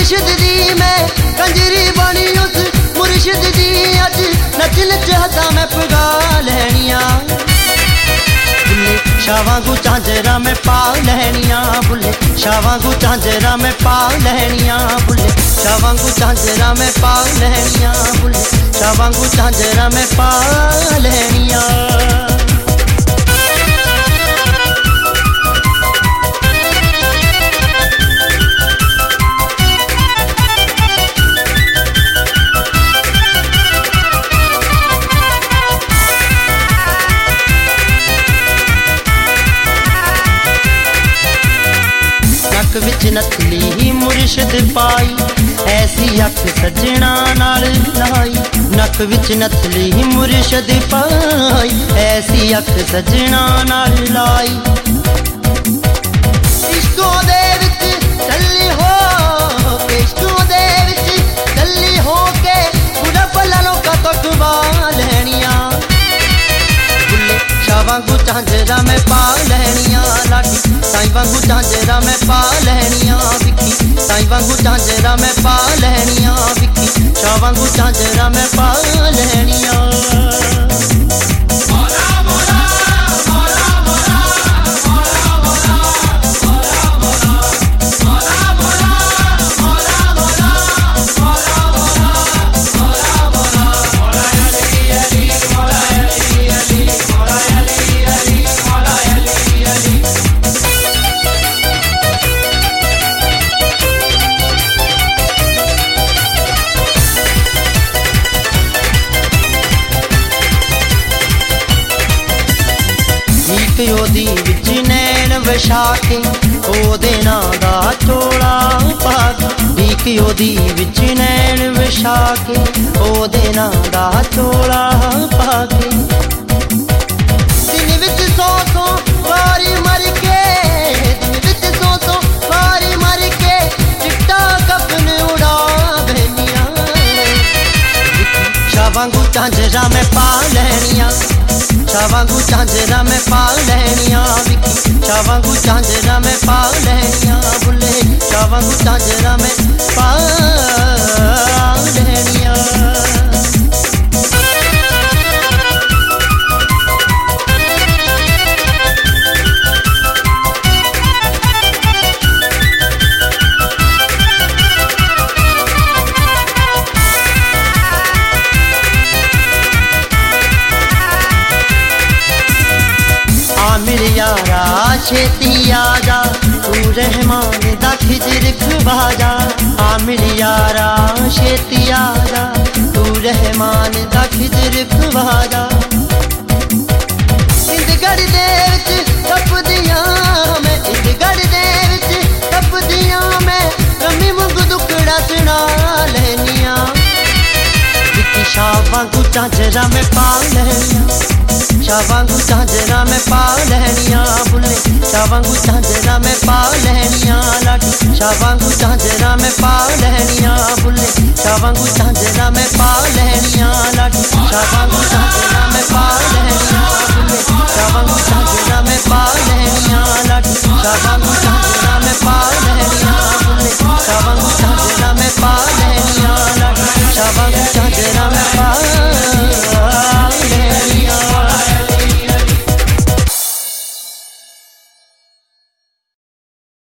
मुर्शिद दी मैं कंजरी बनी उस मुर्शिद दी अज नच नच हसा मैं पगा लैनिया बुले शावांगू झांजरा में पा लैनिया बुले शावांगू झांजरा में पा लैनिया बुले शावांगू झांजरा में पा लैनिया बुले शावांगू झांजरा में पा लैनिया विच नथली मुर्शिद पाई ऐसी अख सजना नाल लाई नक विच नथली मुर्शिद पाई ऐसी अख सजना नाल लाई इश्कों दे विच चली हो इश्कों दे विच चली हो के बुरा भला लोकां तो गवा लैनिया बुले शावांगू झांजरा में पा लैनिया लाडी साईं वांगू झांजरा में पा लैनिया विकी साईं वांगू झांजरा में पा लैनिया विकी शाह वांगू झांजरा में पा लैनिया ओदी विच नैन वछा के ओदे नां दा चोला पा के ओदी विच नैन वछा के ओदे नां दा चोला पा के दिन विच सौ वारी मर के दिन विच सौ वारी मर के चिट्टा कफन उड़ा बहनिया शावांगू झांजरा में पा लैनिया शावांगू झांजरा में पा लैनिया विकी शावांगू झांजरा में पा लैनिया बुले शावांगू झांजरा में पा लैनिया आमिर यारा छेती आजा तू रहमान दा खिजर खवाजा आमिर यारा छेती आजा तू रहमान दा खिजर खवाजा इंदगढ़ दे विच टपदियां मैं इंदगढ़ दे विच टपदियां मैं रमी मुंग दुकड़ा सुना लैनिया विकी शाह वांगू झांजरा में पा लैनिया शावांगू झांजरा में पा लैनिया बुले शावांगू झांजरा में पा लैनिया लाडी शावांगू झांजरा में पा लैनिया बुले शावांगू झांजरा में पा लैनिया लाडी शावांगू झांजरा में पा लैनिया बुले शावांगू झांजरा में पा लैनिया लाडी शावांगू